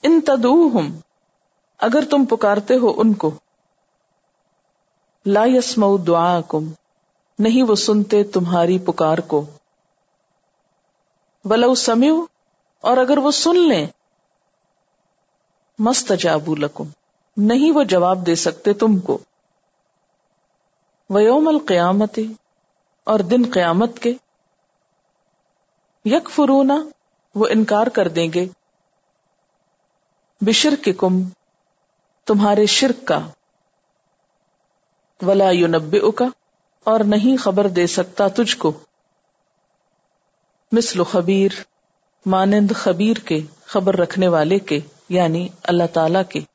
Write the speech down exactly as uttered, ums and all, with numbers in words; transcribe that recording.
इन तदऊहुम, अगर तुम पुकारते हो उनको, ला यस्मऊ दुआकुम, नहीं वो सुनते तुम्हारी पुकार को, वलौ समिउ, और अगर वो सुन लें, मस्तजाबू लकुम, नहीं वो जवाब दे सकते तुमको, वयौमल क़ियामति, और दिन क़यामत के, यकफुरूना, वो इनकार कर देंगे, बिशिर्किकुम, तुम्हारे शिर्क का, वला युनब्बिउका, और नहीं खबर दे सकता तुझको, मिस्लु खबीर, मानिंद खबीर के, खबर रखने वाले के, यानी अल्लाह ताला के।